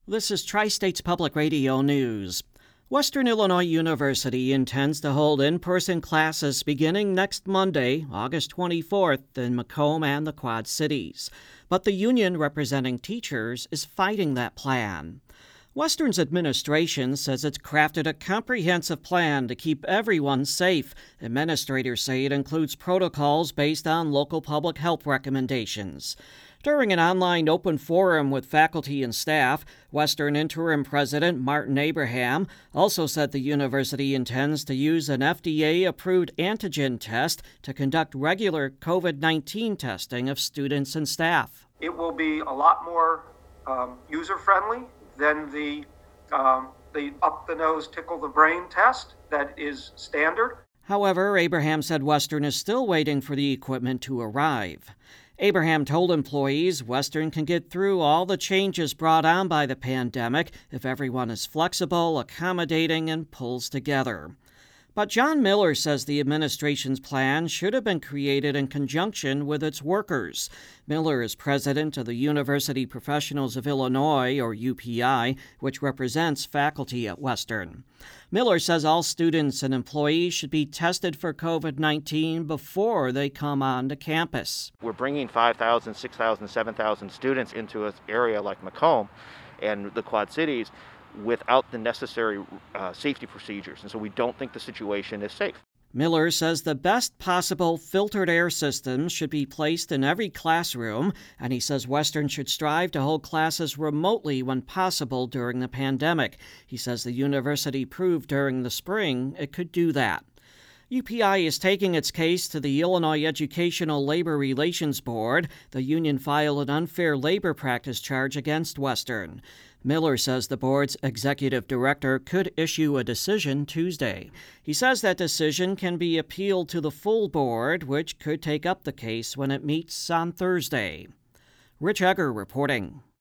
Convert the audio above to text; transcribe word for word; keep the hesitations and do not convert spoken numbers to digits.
This is Tri-States Public Radio News. Western Illinois University intends to hold in-person classes beginning next Monday, August twenty-fourth, in Macomb and the Quad Cities. But the union representing teachers is fighting that plan. Western's administration says it's crafted a comprehensive plan to keep everyone safe. Administrators say it includes protocols based on local public health recommendations. During an online open forum with faculty and staff, Western Interim President Martin Abraham also said the university intends to use an F D A-approved antigen test to conduct regular COVID nineteen testing of students and staff. It will be a lot more um, user-friendly than the, um, the up-the-nose, tickle-the-brain test that is standard. However, Abraham said Western is still waiting for the equipment to arrive. Abraham told employees Western can get through all the changes brought on by the pandemic if everyone is flexible, accommodating, and pulls together. But John Miller says the administration's plan should have been created in conjunction with its workers. Miller is president of the University Professionals of Illinois, or U P I, which represents faculty at Western. Miller says all students and employees should be tested for COVID nineteen before they come onto campus. We're bringing five thousand, six thousand, seven thousand students into an area like Macomb and the Quad Cities without the necessary uh, safety procedures, and so we don't think the situation is safe. Miller says the best possible filtered air systems should be placed in every classroom, and he says Western should strive to hold classes remotely when possible during the pandemic. He says the university proved during the spring it could do that. U P I is taking its case to the Illinois Educational Labor Relations Board. The union filed an unfair labor practice charge against Western. Miller says the board's executive director could issue a decision Tuesday. He says that decision can be appealed to the full board, which could take up the case when it meets on Thursday. Rich Egger reporting.